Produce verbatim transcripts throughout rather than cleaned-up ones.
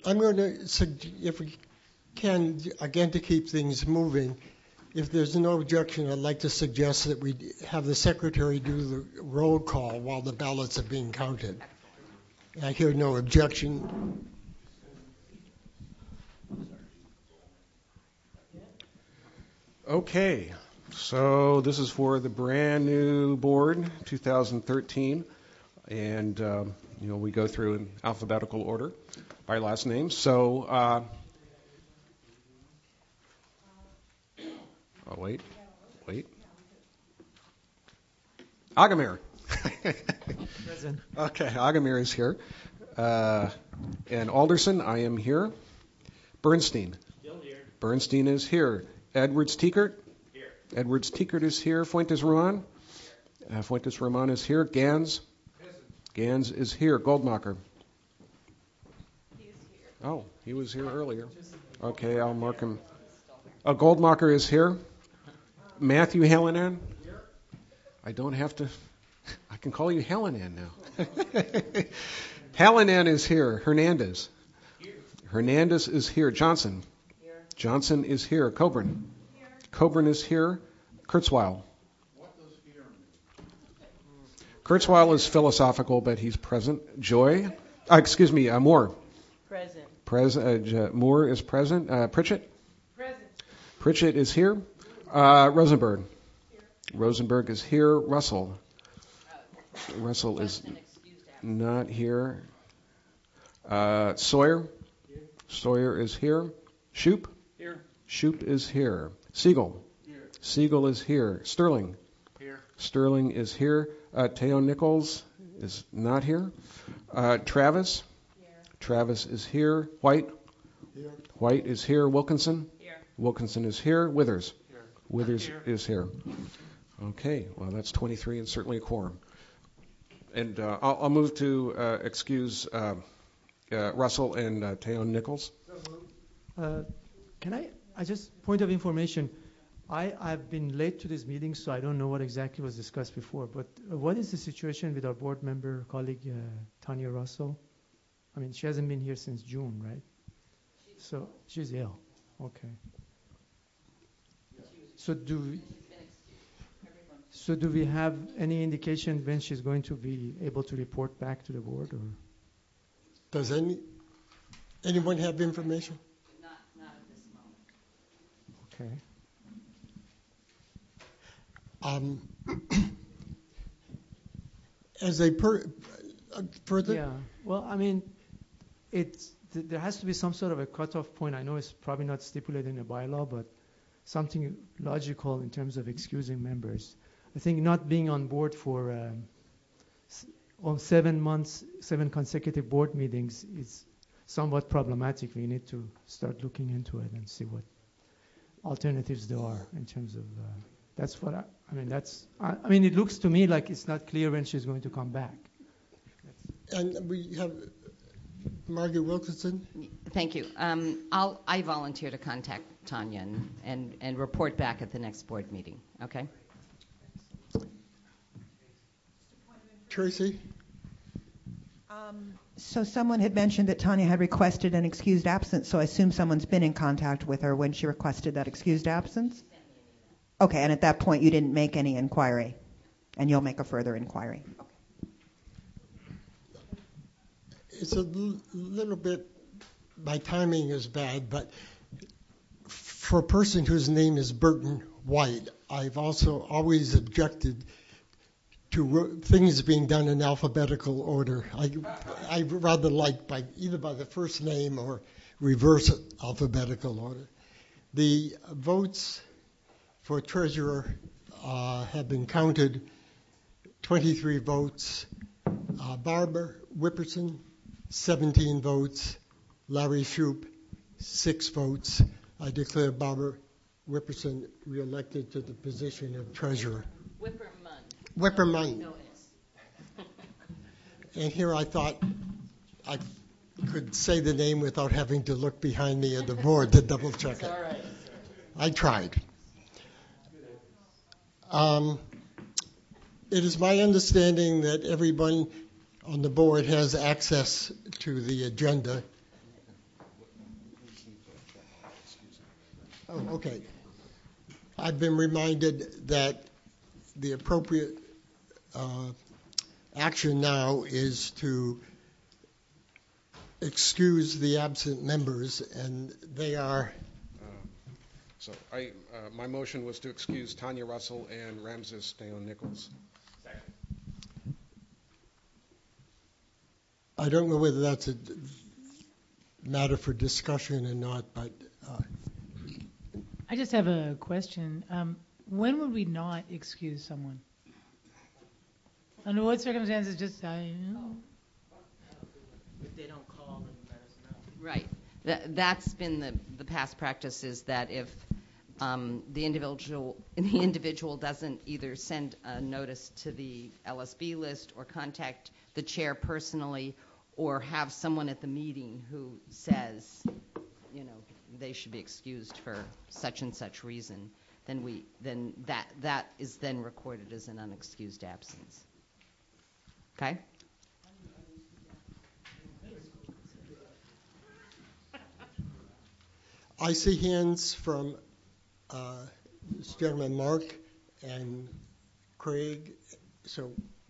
I'm going to, if we can, again, to keep things moving, if there's no objection, I'd like to suggest that we have the secretary do the roll call while the ballots are being counted. I hear no objection. Okay, so this is for the brand new board, two thousand thirteen, and um, you know we go through in alphabetical order by last name. So, uh, oh wait, wait, Agamir. Present. Okay, Agamir is here, uh, and Alderson, I am here. Bernstein. Still here. Bernstein is here. Edwards Tiekert. Here. Edwards Tiekert is here. Fuentes Roman. Uh, Fuentes Roman is here. Gans. Present. Gans is here. Goldmacher. He's here. Oh, he was here earlier. Okay, I'll mark him. Uh, Goldmacher is here. Matthew Hallinan. Here. I don't have to. I can call you Hallinan now. Hallinan is here. Hernandez. Here. Hernandez is here. Johnson. Here. Johnson is here. Coburn. Here. Coburn is here. Kurzweil. What does here mean? Kurzweil is philosophical, but he's present. Joy. Uh, excuse me, uh, Moore. Present. Pres- uh, J- Moore is present. Uh, Pritchett. Present. Pritchett is here. Uh, Rosenberg. Rosenberg is here. Russell. Russell is not here. Uh, Sawyer. Sawyer is here. Shoup. Here. Shoup is here. Siegel. Here. Siegel is here. Sterling. Here. Sterling is here. Uh, Teo Nichols is not here. Uh, Travis. Here. Travis is here. White. Here. White is here. Wilkinson. Here. Wilkinson is here. Withers. Here. Withers Here. is here. Okay, well, that's twenty-three and certainly a quorum. And uh, I'll, I'll move to uh, excuse uh, uh, Russell and uh, Teo Nichols. Uh, can I, I just, point of information, I, I've been late to this meeting, so I don't know what exactly was discussed before, but uh, what is the situation with our board member, colleague uh, Tanya Russell? I mean, she hasn't been here since June, right? She's So she's ill. Okay. So do we, She's been excused. Everyone. so do we have any indication when she's going to be able to report back to the board, or? Does any anyone have information? Not, not at this moment. Okay. Um, as a per, uh, further, Yeah. Well, I mean, it's th- there has to be some sort of a cutoff point. I know it's probably not stipulated in the bylaw, but something logical in terms of excusing members. I think not being on board for um, s- on seven months, seven consecutive board meetings is somewhat problematic. We need to start looking into it and see what alternatives there are in terms of. Uh, that's what I, I mean. That's. I, I mean, it looks to me like it's not clear when she's going to come back. and we have Margaret Wilkinson. Thank you. Um, I'll, I volunteer to contact Tanya and, and, and report back at the next board meeting. Okay? Tracy. Um, so someone had mentioned that Tanya had requested an excused absence, so I assume someone's been in contact with her when she requested that excused absence? Okay, and at that point you didn't make any inquiry, and you'll make a further inquiry. Okay. It's a l- little bit, my timing is bad, but for a person whose name is Burton White, I've also always objected to ro- things being done in alphabetical order. I I rather like by either by the first name or reverse alphabetical order. The votes for treasurer uh, have been counted. twenty-three votes. Uh, Barbara Whipperson, seventeen votes. Larry Shoup, six votes. I declare Barbara Whipperson reelected to the position of treasurer. Whippermund. Whippermund. No S. And here I thought I could say the name without having to look behind me at the board to double check it. All right. I tried. Um, it is my understanding that everyone on the board has access to the agenda. Oh, okay. I've been reminded that the appropriate uh, action now is to excuse the absent members, and they are. Um, So I, uh, my motion was to excuse Tanya Russell and Ramses Steon Nichols. I don't know whether that's a matter for discussion or not, but uh, I just have a question. Um, when would we not excuse someone? Under what circumstances? Just I. If they don't call and let us know. Right. That, that's been the, the past practice, is that if um, the individual the individual doesn't either send a notice to the L S B list or contact the chair personally, or have someone at the meeting who says, you know, they should be excused for such and such reason, then we then that that is then recorded as an unexcused absence. Okay? I see hands from uh, this gentleman, Mark, and Craig. So,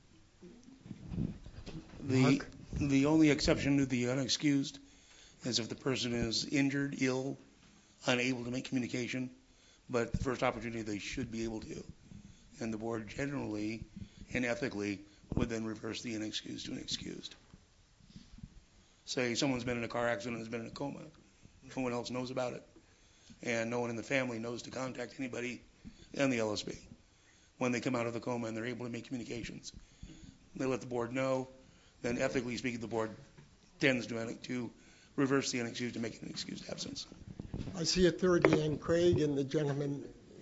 The, Mark? the only exception to the unexcused is if the person is injured, ill, unable to make communication, but the first opportunity they should be able to. And the board generally and ethically would then reverse the inexcused to an excused. Say someone's been in a car accident and has been in a coma. No one else knows about it. And no one in the family knows to contact anybody in the L S B. When they come out of the coma and they're able to make communications, they let the board know. Then ethically speaking, the board tends to, to reverse the unexcused to make it an excused absence. I see a third hand, Craig, and the gentleman.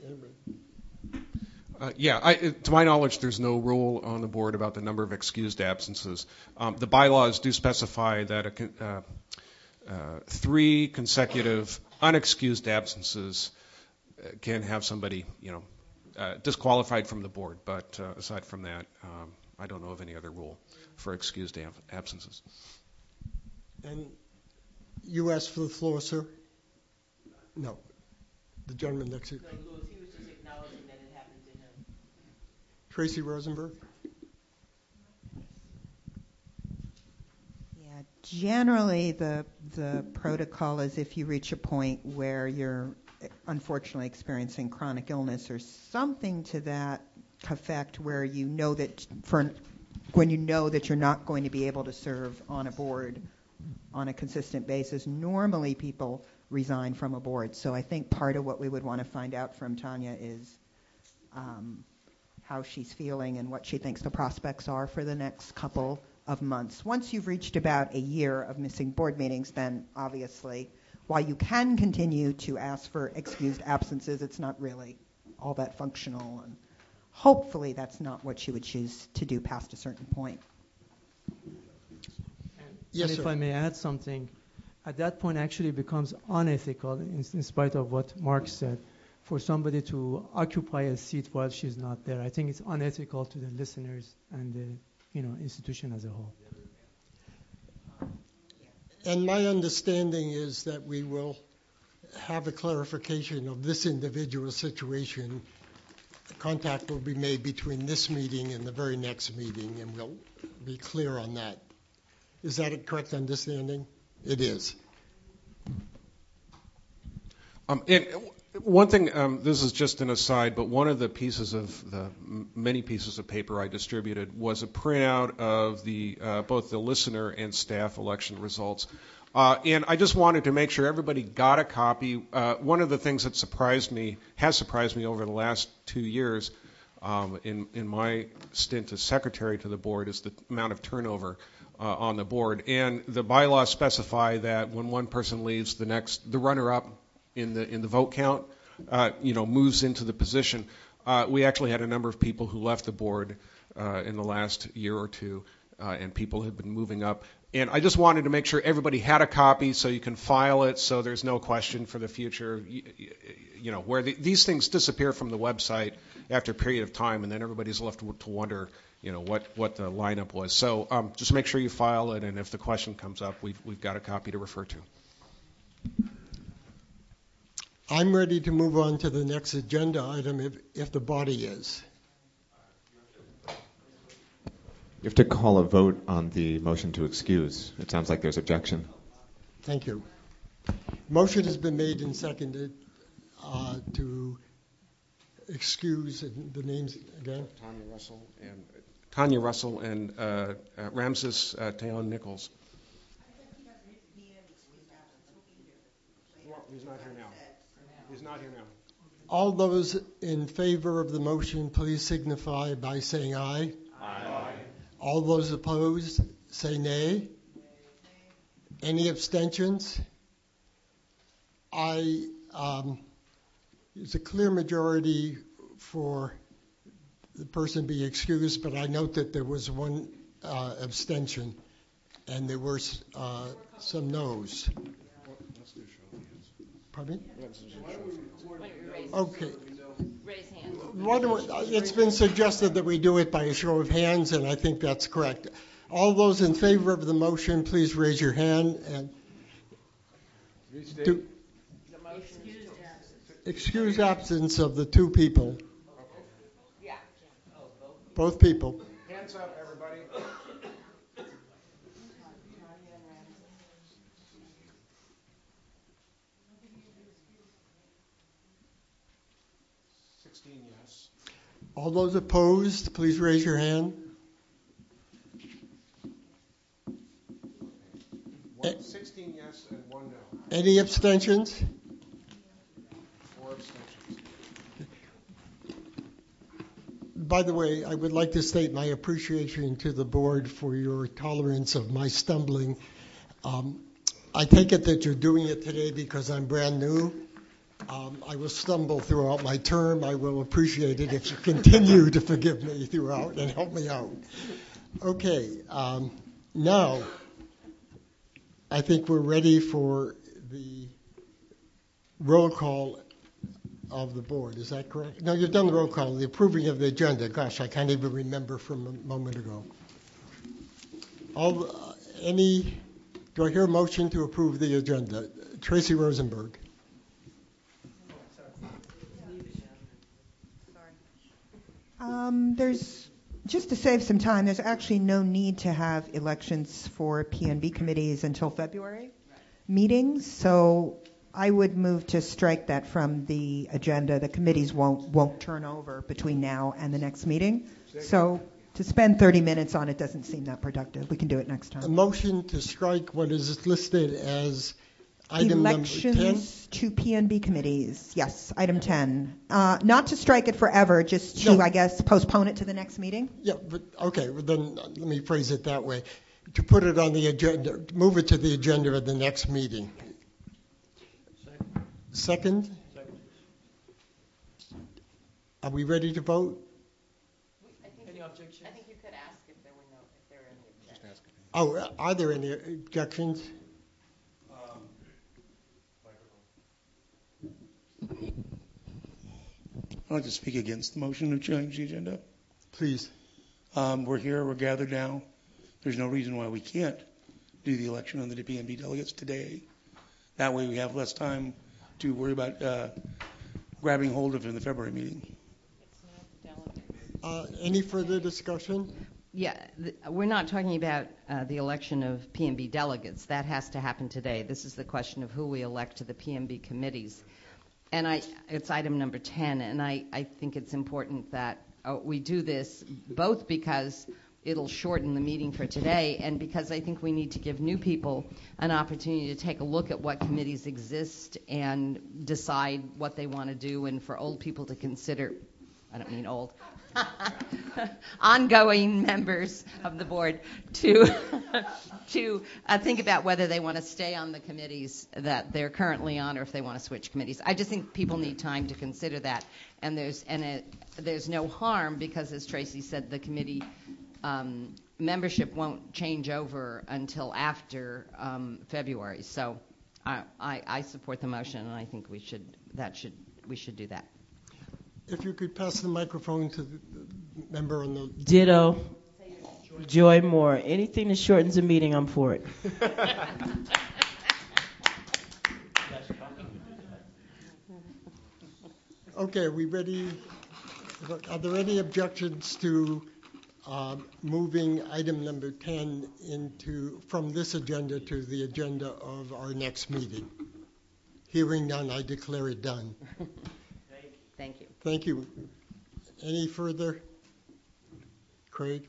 Uh, yeah, I, to my knowledge, there's no rule on the board about the number of excused absences. Um, the bylaws do specify that a con- uh, uh, three consecutive unexcused absences uh, can have somebody, you know, uh, disqualified from the board. But uh, aside from that, um, I don't know of any other rule for excused ab- absences. And you asked for the floor, sir? No. The gentleman next to you. No, Louis, he was just acknowledging that it happened to him. Tracy Rosenberg? Yeah, generally the the protocol is if you reach a point where you're unfortunately experiencing chronic illness or something to that effect, where you know that for when you know that you're not going to be able to serve on a board on a consistent basis, normally people resign from a board. So I think part of what we would want to find out from Tanya is um, how she's feeling and what she thinks the prospects are for the next couple of months. Once you've reached about a year of missing board meetings, then obviously, while you can continue to ask for excused absences, it's not really all that functional. And hopefully that's not what you would choose to do past a certain point. Yes, and if sir. I may add something, at that point actually it becomes unethical, in, in spite of what Mark said, for somebody to occupy a seat while she's not there. I think it's unethical to the listeners and the you know institution as a whole. And my understanding is that we will have a clarification of this individual situation. Contact will be made between this meeting and the very next meeting, and we'll be clear on that. Is that a correct understanding? It is. Um, and one thing, um, this is just an aside, but one of the pieces of the m- many pieces of paper I distributed was a printout of the uh, both the listener and staff election results. Uh, and I just wanted to make sure everybody got a copy. Uh, one of the things that surprised me, has surprised me over the last two years um, in, in my stint as secretary to the board, is the amount of turnover uh, on the board. And the bylaws specify that when one person leaves, the next, the runner-up in the in the vote count, uh, you know, moves into the position. Uh, we actually had a number of people who left the board uh, in the last year or two, uh, and people have been moving up. And I just wanted to make sure everybody had a copy so you can file it, so there's no question for the future. You, you know, where the, these things disappear from the website after a period of time, and then everybody's left to, to wonder, you know, what what the lineup was. So um, just make sure you file it, and if the question comes up, we've we've got a copy to refer to. I'm ready to move on to the next agenda item if, if the body is. You have to call a vote on the motion to excuse. It sounds like there's objection. Thank you. Motion has been made and seconded uh, to excuse the names again. Tanya Russell and Tanya Russell and uh, uh, Ramses uh, Teon Nichols. Well, he's not here now. He's not here now. All those in favor of the motion, please signify by saying aye. Aye. All those opposed, say nay. Any abstentions? I, um, it's a clear majority for the person be excused, but I note that there was one uh, abstention and there were uh, some no's. Pardon me? Okay. Raise hands. Why don't we- It's been suggested that we do it by a show of hands, and I think that's correct. All those in favor of the motion, please raise your hand and do, excuse absence of the two people. Yeah. Both people. Hands up, everybody. sixteen yes. All those opposed, please raise your hand. One, sixteen yes and one no. Any abstentions? Four abstentions. By the way, I would like to state my appreciation to the board for your tolerance of my stumbling. Um, I take it that you're doing it today because I'm brand new. Um, I will stumble throughout my term. I will appreciate it if you continue to forgive me throughout and help me out. Okay, um, now I think we're ready for the roll call of the board. Is that correct? No, you've done the roll call, the approving of the agenda. Gosh, I can't even remember from a moment ago. All, uh, any, do I hear a motion to approve the agenda? Tracy Rosenberg. Um, there's, just to save some time, there's actually no need to have elections for P N B committees until February meetings, so I would move to strike that from the agenda. The committees won't won't turn over between now and the next meeting. So to spend thirty minutes on it doesn't seem that productive. We can do it next A time. motion to strike what is listed as item number ten? Elections to P N B committees. Yes, item ten. Uh, not to strike it forever, just to, No. I guess, postpone it to the next meeting. Yeah, but, okay, well then, uh, let me phrase it that way. To put it on the agenda, move it to the agenda of the next meeting. Second? Are we ready to vote? Any objections? I think you could ask if there were no, if there were any objections. Oh, uh, are there any objections? I'd like to speak against the motion to change the agenda. Please. Um, we're here, we're gathered now. There's no reason why we can't do the election of the P N B delegates today. That way we have less time to worry about uh, grabbing hold of it in the February meeting. Uh, any further discussion? Yeah, th- we're not talking about uh, the election of P M B delegates. That has to happen today. This is the question of who we elect to the P M B committees. And I, it's item number ten, and I, I think it's important that uh, we do this both because it'll shorten the meeting for today and because I think we need to give new people an opportunity to take a look at what committees exist and decide what they want to do, and for old people to consider, I don't mean old, ongoing members of the board to to uh, think about whether they want to stay on the committees that they're currently on or if they want to switch committees. I just think people need time to consider that, and there's and it, there's no harm because, as Tracy said, the committee um, membership won't change over until after um, February. So I, I, I support the motion, and I think we should that should we should do that. If you could pass the microphone to the member on the... Ditto. Joy Moore. Anything that shortens a meeting, I'm for it. Okay, are we ready? Are there any objections to um, moving item number ten into from this agenda to the agenda of our next meeting? Hearing none, I declare it done. Thank you. Thank you. Any further? Craig?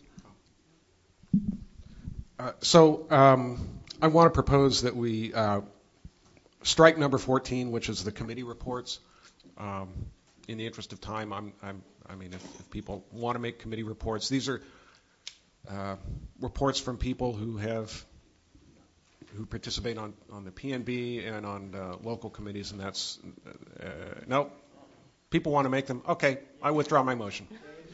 Uh, so um, I want to propose that we uh, strike number fourteen, which is the committee reports. Um, in the interest of time, I'm, I'm, I mean, if, if people want to make committee reports, these are uh, reports from people who have who participate on, on the P N B and on uh, local committees, and that's uh, no. People want to make them. Okay, I withdraw my motion.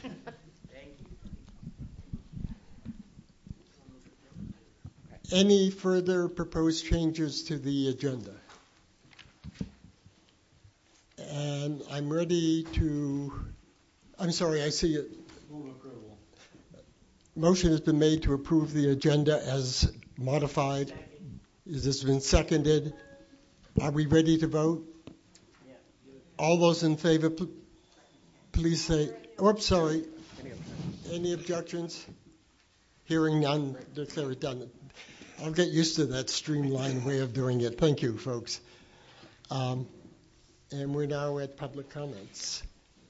Any further proposed changes to the agenda? And I'm ready to, I'm sorry, I see it. Motion has been made to approve the agenda as modified. Has this been seconded? Are we ready to vote? All those in favor, pl- please say, oops, sorry. Any objections? Hearing none, declare it done. I'll get used to that streamlined way of doing it. Thank you, folks. Um, and we're now at public comments.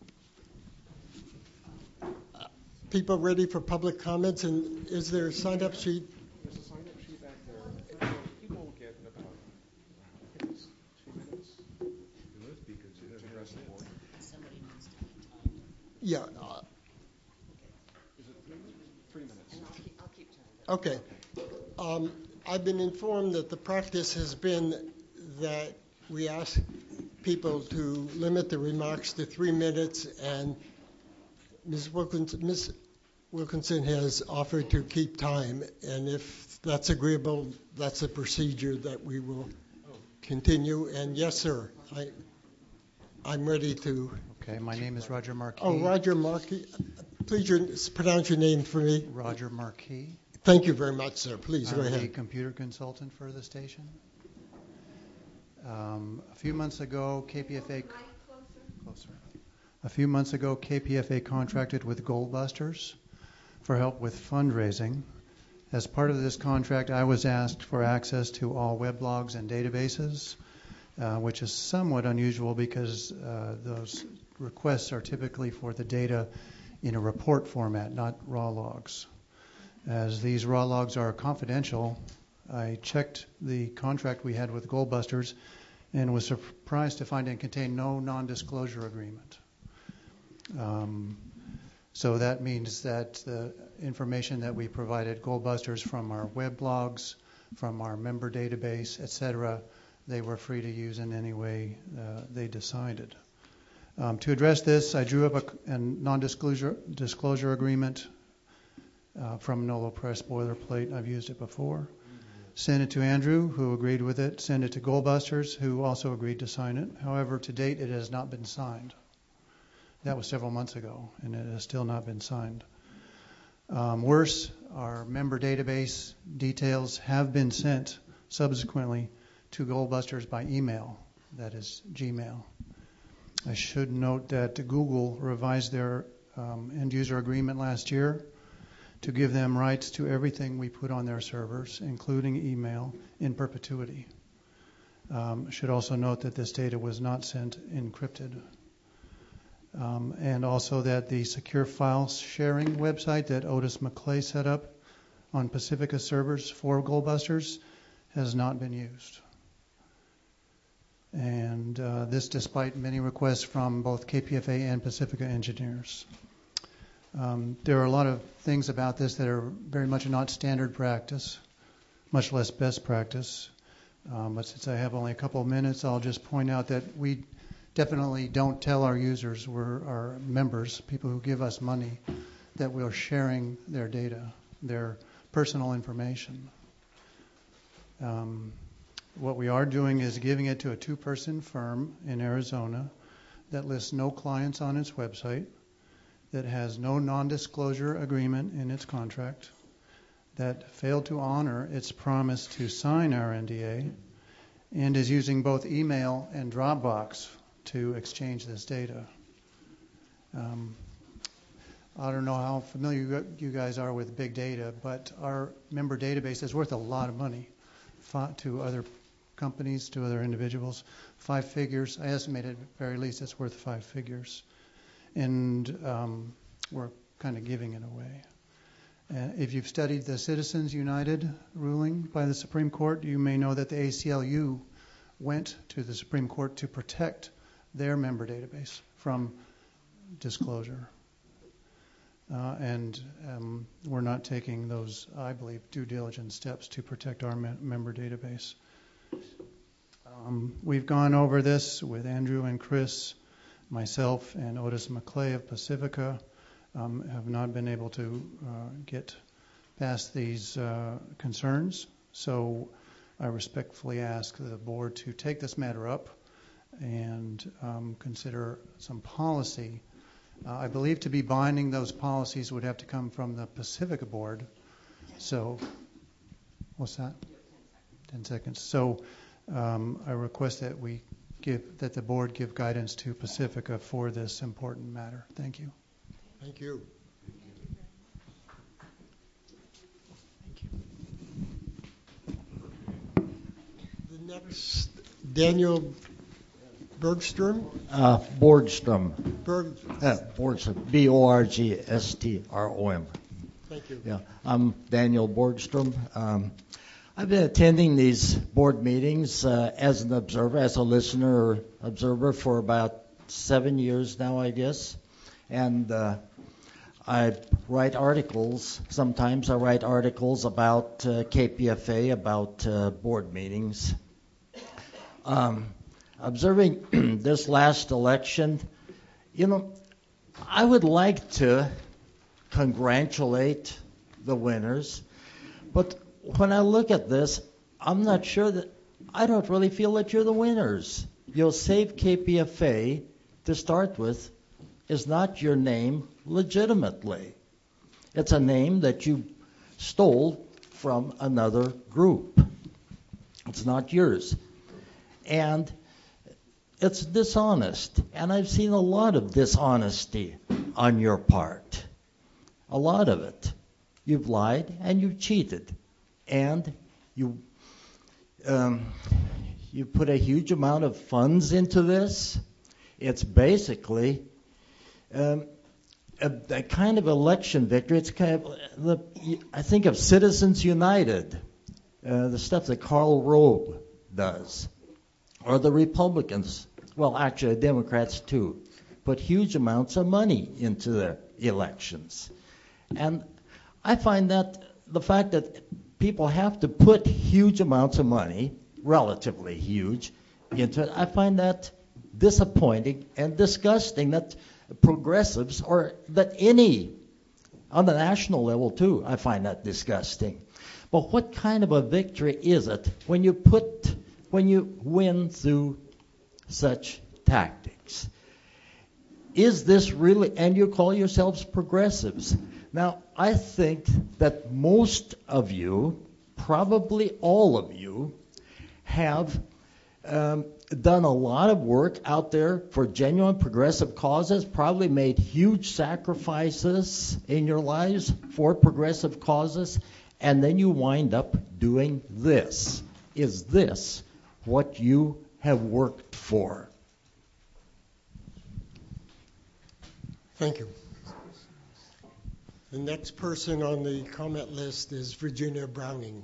Uh, people ready for public comments? And is there a sign-up sheet? There's a sign-up sheet back there. People will get about, I think it's two minutes. Because to address the board. Somebody needs to be timed. Yeah. Uh, Is it three minutes? Three minutes. And I'll keep, I'll keep time. okay. Um, I've been informed that the practice has been that we ask people to limit the remarks to three minutes, and Miz Wilkinson, Miz Wilkinson has offered to keep time, and if that's agreeable, that's a procedure that we will continue. And yes, sir, I, I'm ready to. Okay, my name is Roger Marquis. Oh, Roger Marquis. Please your, pronounce your name for me. Roger Marquis. Thank you very much, sir. Please go I'm ahead. the computer consultant for the station. Um, a few months ago, K P F A closer. A few months ago, K P F A contracted with Goldbusters for help with fundraising. As part of this contract, I was asked for access to all weblogs and databases, uh, which is somewhat unusual because uh, those requests are typically for the data in a report format, not raw logs. As these raw logs are confidential, I checked the contract we had with Goldbusters and was surprised to find it contained no non-disclosure agreement. Um, so that means that the information that we provided Goldbusters from our web blogs, from our member database, et cetera, they were free to use in any way uh, they decided. Um, to address this, I drew up a, a non-disclosure disclosure agreement Uh, from Nolo Press boilerplate. I've used it before. Sent it to Andrew, who agreed with it. Sent it to Goldbusters, who also agreed to sign it. However, to date, it has not been signed. That was several months ago, and it has still not been signed. Um, worse, our member database details have been sent subsequently to Goldbusters by email. That is Gmail. I should note that Google revised their um, end-user agreement last year to give them rights to everything we put on their servers, including email, in perpetuity. Um, should also note that this data was not sent encrypted. Um, and also that the secure file sharing website that Otis McClay set up on Pacifica servers for Goldbusters has not been used. And uh, this despite many requests from both K P F A and Pacifica engineers. Um, there are a lot of things about this that are very much not standard practice, much less best practice. Um, but since I have only a couple of minutes, I'll just point out that we definitely don't tell our users, we're our members, people who give us money, that we're sharing their data, their personal information. Um, what we are doing is giving it to a two-person firm in Arizona that lists no clients on its website, that has no non-disclosure agreement in its contract, that failed to honor its promise to sign our N D A, and is using both email and Dropbox to exchange this data. Um, I don't know how familiar you guys are with big data, but our member database is worth a lot of money to other companies, to other individuals. Five figures. I estimate at the very least it's worth five figures. And um, we're kind of giving it away. Uh, if you've studied the Citizens United ruling by the Supreme Court, you may know that the A C L U went to the Supreme Court to protect their member database from disclosure. Uh, and um, we're not taking those, I believe, due diligence steps to protect our me- member database. Um, we've gone over this with Andrew and Chris, myself, and Otis McClay of Pacifica. Um, have not been able to uh, get past these uh, concerns. So I respectfully ask the board to take this matter up and um, consider some policy. Uh, I believe to be binding, those policies would have to come from the Pacifica board. So, what's that? Ten seconds. So um, I request that we give, that the board give guidance to Pacifica for this important matter. Thank you. Thank you. Thank you. The next, Daniel Bergstrom. Uh, Borgstrom. Berg. Uh, Borgstrom. B O R G S T R O M. Thank you. Yeah, I'm Daniel Borgstrom. Um, I've been attending these board meetings uh, as an observer, as a listener or observer for about seven years now, I guess. And uh, I write articles. Sometimes I write articles about uh, K P F A, about uh, board meetings. Um, observing this last election, you know, I would like to congratulate the winners, but when I look at this, I'm not sure that, I don't really feel that you're the winners. You'll save K P F A to start with is not your name legitimately. It's a name that you stole from another group. It's not yours. And it's dishonest. And I've seen a lot of dishonesty on your part. A lot of it. You've lied and you've cheated. And you um, you put a huge amount of funds into this. It's basically um, a, a kind of election victory. It's kind of, the, I think of Citizens United, uh, the stuff that Karl Rove does, or the Republicans, well, actually the Democrats too, put huge amounts of money into their elections. And I find that the fact that people have to put huge amounts of money, relatively huge, into it, I find that disappointing and disgusting that progressives, or that any, on the national level too, I find that disgusting. But what kind of a victory is it when you put, when you win through such tactics? Is this really, and you call yourselves progressives? Now, I think that most of you, probably all of you, have um, done a lot of work out there for genuine progressive causes, probably made huge sacrifices in your lives for progressive causes, and then you wind up doing this. Is this what you have worked for? Thank you. The next person on the comment list is Virginia Browning.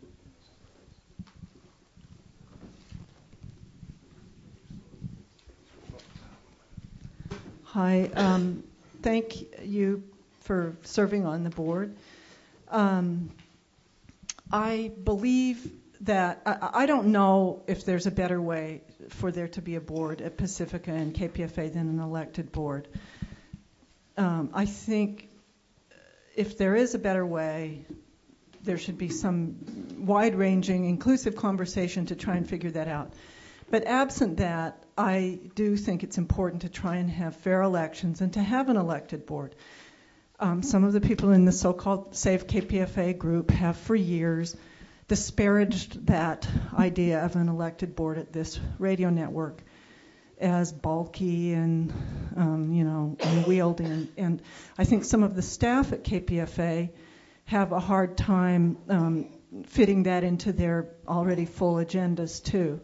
Hi. Um, thank you for serving on the board. Um, I believe that I, I don't know if there's a better way for there to be a board at Pacifica and K P F A than an elected board. Um, I think if there is a better way, there should be some wide-ranging, inclusive conversation to try and figure that out. But absent that, I do think it's important to try and have fair elections and to have an elected board. Um, some of the people in the so-called Save K P F A group have for years disparaged that idea of an elected board at this radio network. as bulky and, um, you know, unwieldy. And, and I think some of the staff at K P F A have a hard time um, fitting that into their already full agendas too.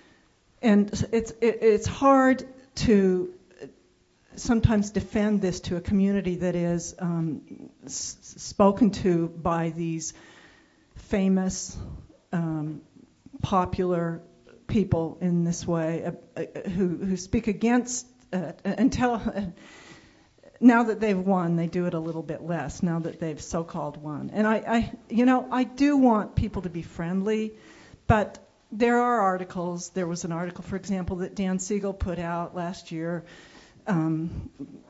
And it's it, it's hard to sometimes defend this to a community that is um, s- spoken to by these famous, um, popular people in this way, uh, uh, who who speak against uh, until uh, now that they've won, they do it a little bit less. Now that they've so-called won, and I, I you know, I do want people to be friendly, but there are articles. There was an article, for example, that Dan Siegel put out last year, um,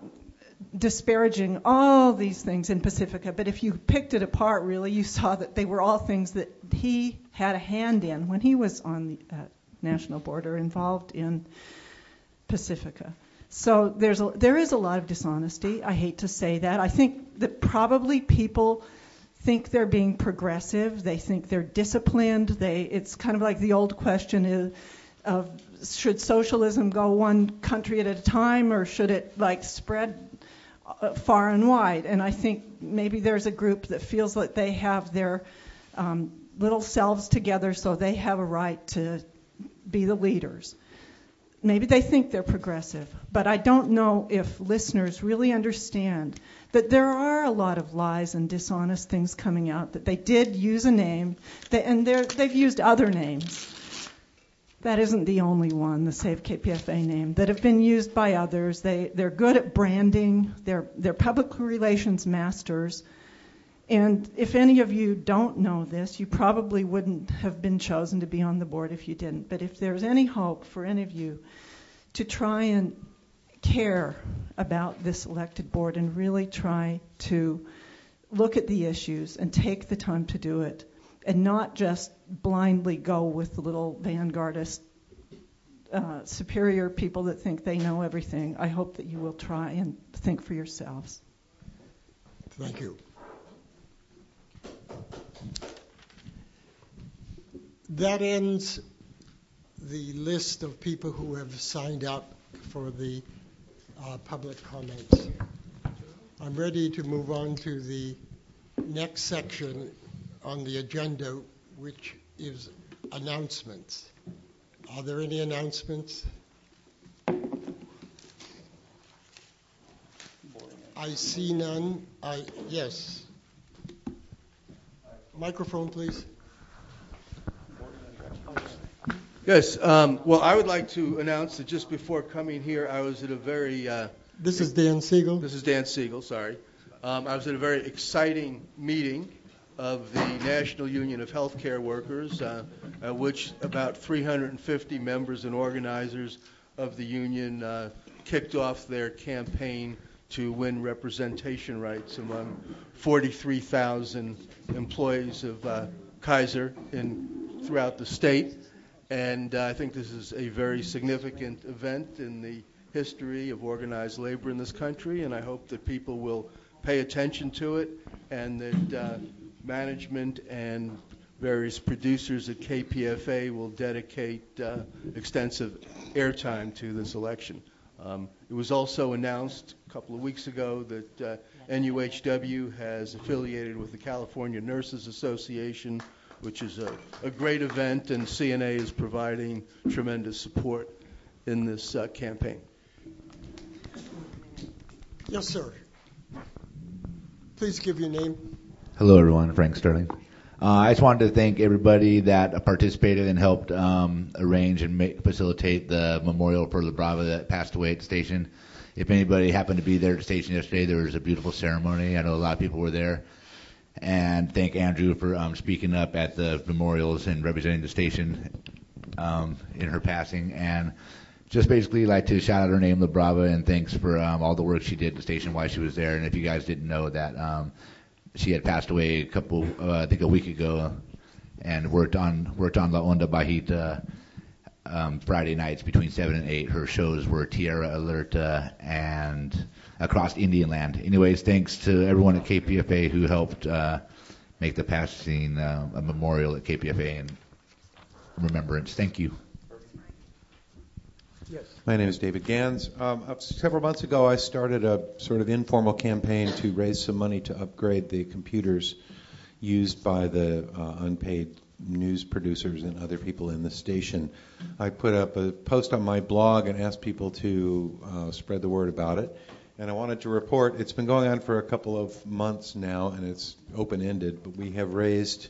disparaging all these things in Pacifica. But if you picked it apart, really, you saw that they were all things that he had a hand in when he was on the uh, national board or involved in Pacifica. So there's a, there is a lot of dishonesty. I hate to say that. I think that probably people think they're being progressive. They think they're disciplined. They it's kind of like the old question is, of should socialism go one country at a time, or should it like spread uh, far and wide? And I think maybe there's a group that feels that they have their um, little selves together, so they have a right to be the leaders. Maybe they think they're progressive, but I don't know if listeners really understand that there are a lot of lies and dishonest things coming out, that they did use a name, that, and they're, they've used other names. That isn't the only one, the Save K P F A name, that have been used by others. They, they're good at branding. They're, they're public relations masters. And if any of you don't know this, you probably wouldn't have been chosen to be on the board if you didn't. But if there's any hope for any of you to try and care about this elected board and really try to look at the issues and take the time to do it, and not just blindly go with the little vanguardist uh, superior people that think they know everything, I hope that you will try and think for yourselves. Thank you. That ends the list of people who have signed up for the uh, public comments. I'm ready to move on to the next section on the agenda, which is announcements. Are there any announcements? I see none. I, yes. Microphone, please. Yes. Um, well, I would like to announce that just before coming here, I was at a very... Uh, this is Dan Siegel? This is Dan Siegel, sorry. Um, I was at a very exciting meeting of the National Union of Healthcare Workers, uh, at which about three hundred fifty members and organizers of the union uh, kicked off their campaign to win representation rights among forty-three thousand employees of uh, Kaiser in, throughout the state. And uh, I think this is a very significant event in the history of organized labor in this country, and I hope that people will pay attention to it, and that uh, management and various producers at K P F A will dedicate uh, extensive airtime to this election. Um, it was also announced a couple of weeks ago that uh, N U H W has affiliated with the California Nurses Association, which is a, a great event, and C N A is providing tremendous support in this uh, campaign. Yes, sir. Please give your name. Hello, everyone. Frank Sterling. Uh, I just wanted to thank everybody that participated and helped um, arrange and make, facilitate the memorial for La Brava that passed away at the station. If anybody happened to be there at the station yesterday, there was a beautiful ceremony. I know a lot of people were there. And thank Andrew for um, speaking up at the memorials and representing the station um, in her passing. And just basically like to shout out her name, La Brava, and thanks for um, all the work she did at the station while she was there. And if you guys didn't know that, um, she had passed away a couple, uh, I think a week ago, and worked on worked on La Onda Bajita um, Friday nights between seven and eight. Her shows were Tierra Alerta and Across Indian Land. Anyways, thanks to everyone at K P F A who helped uh, make the passing uh, a memorial at K P F A in remembrance. Thank you. Yes. My name is David Gans. Um, uh, several months ago, I started a sort of informal campaign to raise some money to upgrade the computers used by the uh, unpaid news producers and other people in the station. I put up a post on my blog and asked people to uh, spread the word about it. And I wanted to report, it's been going on for a couple of months now, and it's open-ended, but we have raised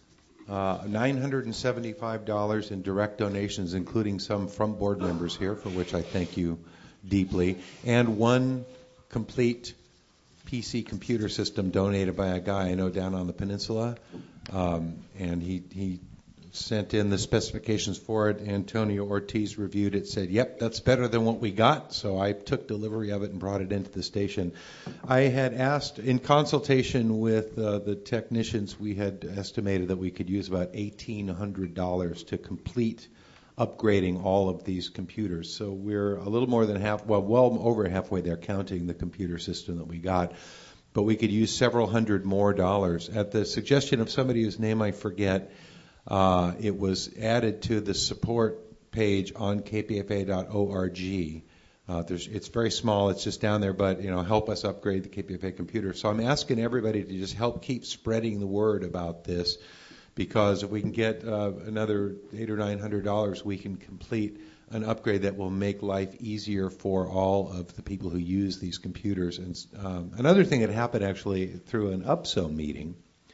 uh, nine hundred seventy-five dollars in direct donations, including some from board members here, for which I thank you deeply, and one complete P C computer system donated by a guy I know down on the peninsula. Um, and he, he sent in the specifications for it. Antonio Ortiz reviewed it, said, yep, that's better than what we got. So I took delivery of it and brought it into the station. I had asked, in consultation with uh, the technicians, we had estimated that we could use about eighteen hundred dollars to complete upgrading all of these computers. So we're a little more than half, well, well over halfway there, counting the computer system that we got. But we could use several hundred more dollars. At the suggestion of somebody whose name I forget, uh, it was added to the support page on k p f a dot org. Uh, there's, it's very small. It's just down there, but you know, help us upgrade the K P F A computer. So I'm asking everybody to just help keep spreading the word about this, because if we can get uh, another eight or nine hundred dollars, we can complete an upgrade that will make life easier for all of the people who use these computers. And um, another thing that happened actually through an U P S O meeting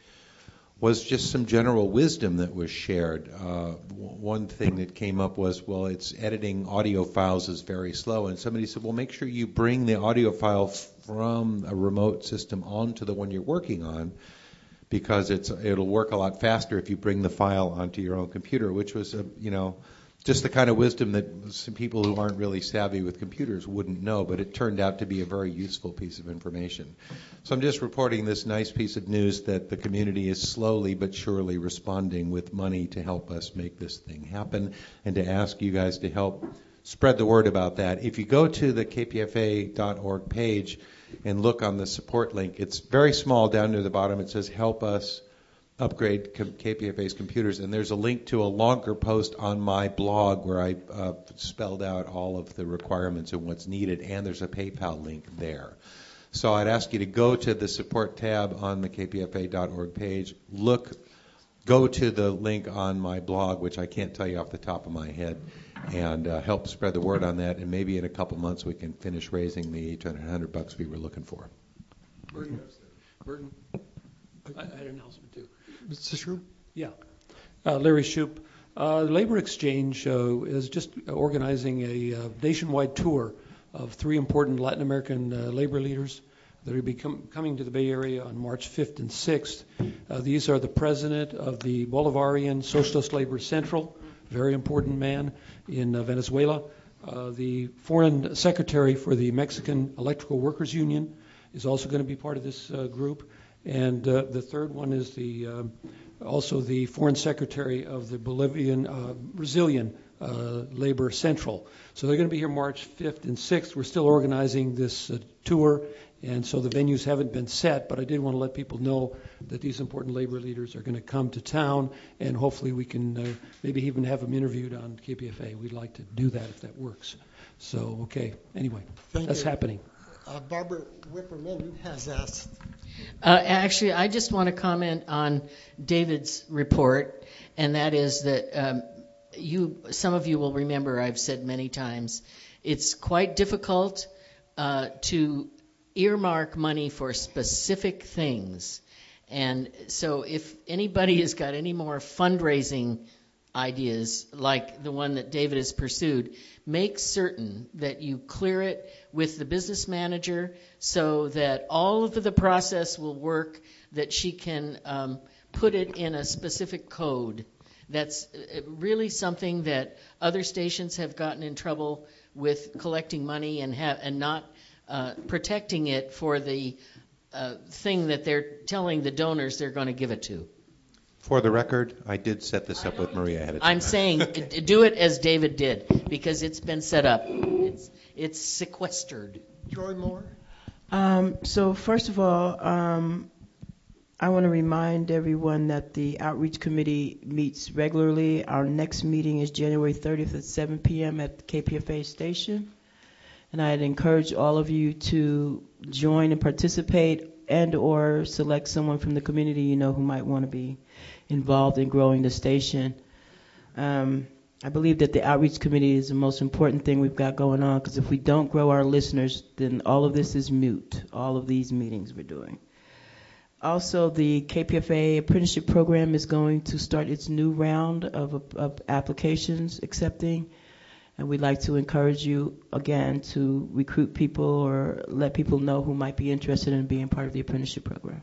was just some general wisdom that was shared. Uh, w- one thing that came up was, well, it's editing audio files is very slow. And somebody said, well, make sure you bring the audio file from a remote system onto the one you're working on, because it's it'll work a lot faster if you bring the file onto your own computer, which was, a, you know, just the kind of wisdom that some people who aren't really savvy with computers wouldn't know, but it turned out to be a very useful piece of information. So I'm just reporting this nice piece of news that the community is slowly but surely responding with money to help us make this thing happen, and to ask you guys to help spread the word about that. If you go to the k p f a dot org page and look on the support link, it's very small down near the bottom. It says help us upgrade K P F A's computers, and there's a link to a longer post on my blog where I uh, spelled out all of the requirements and what's needed, and there's a PayPal link there. So I'd ask you to go to the support tab on the k p f a dot org page, look, go to the link on my blog, which I can't tell you off the top of my head, and uh, help spread the word on that, and maybe in a couple months we can finish raising the eight hundred bucks we were looking for. Burton. Burton. I I had an announcement too. Mister Shoup? Yeah. Uh, Larry Shoup. Uh, Labor Exchange uh, is just organizing a uh, nationwide tour of three important Latin American uh, labor leaders that will be com- coming to the Bay Area on March fifth and sixth. Uh, these are the president of the Bolivarian Socialist Labor Central, very important man in uh, Venezuela, uh, the foreign secretary for the Mexican Electrical Workers Union is also going to be part of this uh, group. And uh, the third one is the uh, also the foreign secretary of the Bolivian uh, Brazilian uh, Labor Central. So they're going to be here March fifth and sixth. We're still organizing this uh, tour, and so the venues haven't been set, but I did want to let people know that these important labor leaders are going to come to town, and hopefully we can uh, maybe even have them interviewed on K P F A. We'd like to do that if that works. So, okay, anyway, Thank that's you. happening. Uh, Barbara Whipperman has asked. Uh, actually, I just want to comment on David's report, and that is that um, you, some of you will remember I've said many times, it's quite difficult uh, to earmark money for specific things. And so if anybody has got any more fundraising ideas like the one that David has pursued, make certain that you clear it with the business manager so that all of the process will work, that she can um, put it in a specific code. That's really something that other stations have gotten in trouble with, collecting money and have and not uh, protecting it for the uh, thing that they're telling the donors they're going to give it to. For the record, I did set this up with Maria ahead of time. I'm saying d- do it as David did, because it's been set up. It's it's sequestered. Joy Moore? Um, so first of all, um, I want to remind everyone that the Outreach Committee meets regularly. Our next meeting is January thirtieth at seven p.m. at the K P F A station. And I'd encourage all of you to join and participate and or select someone from the community you know who might want to be involved in growing the station. Um, I believe that the Outreach Committee is the most important thing we've got going on, because if we don't grow our listeners, then all of this is moot, all of these meetings we're doing. Also, the K P F A apprenticeship program is going to start its new round of, of applications accepting, and we'd like to encourage you, again, to recruit people or let people know who might be interested in being part of the apprenticeship program.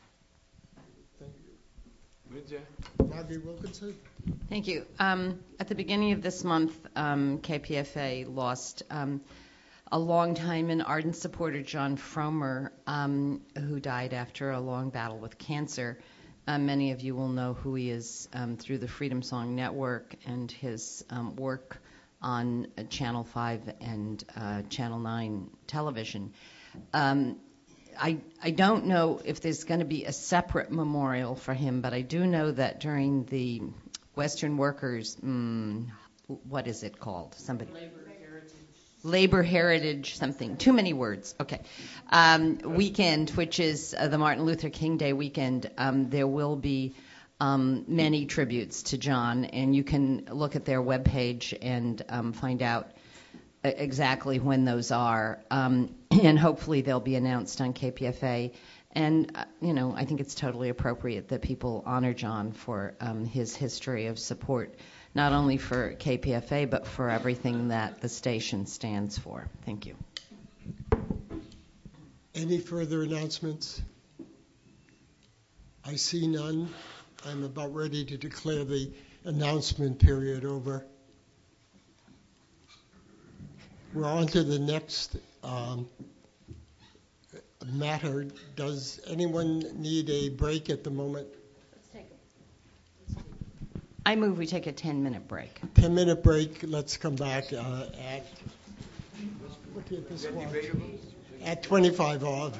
Margie Wilkinson. Thank you. Um, at the beginning of this month, um, K P F A lost um, a long-time and ardent supporter, John Fromer, um, who died after a long battle with cancer. Uh, many of you will know who he is um, through the Freedom Song Network and his um, work on uh, Channel five and uh, Channel nine television. Um, I, I don't know if there's going to be a separate memorial for him, but I do know that during the Western Workers, mm, what is it called? Somebody. Labor Heritage. Labor Heritage something. Too many words. Okay. Um, weekend, which is uh, the Martin Luther King Day weekend, um, there will be um, many tributes to John, and you can look at their webpage and um, find out exactly when those are, um, and hopefully they'll be announced on K P F A. And, uh, you know, I think it's totally appropriate that people honor John for um, his history of support, not only for K P F A, but for everything that the station stands for. Thank you. Any further announcements? I see none. I'm about ready to declare the announcement period over. We're on to the next um, matter. Does anyone need a break at the moment? Let's take a, I move we take a ten-minute break. ten-minute break. Let's come back uh, at, look at this watch, at twenty-five of.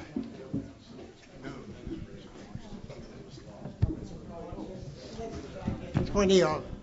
twenty of.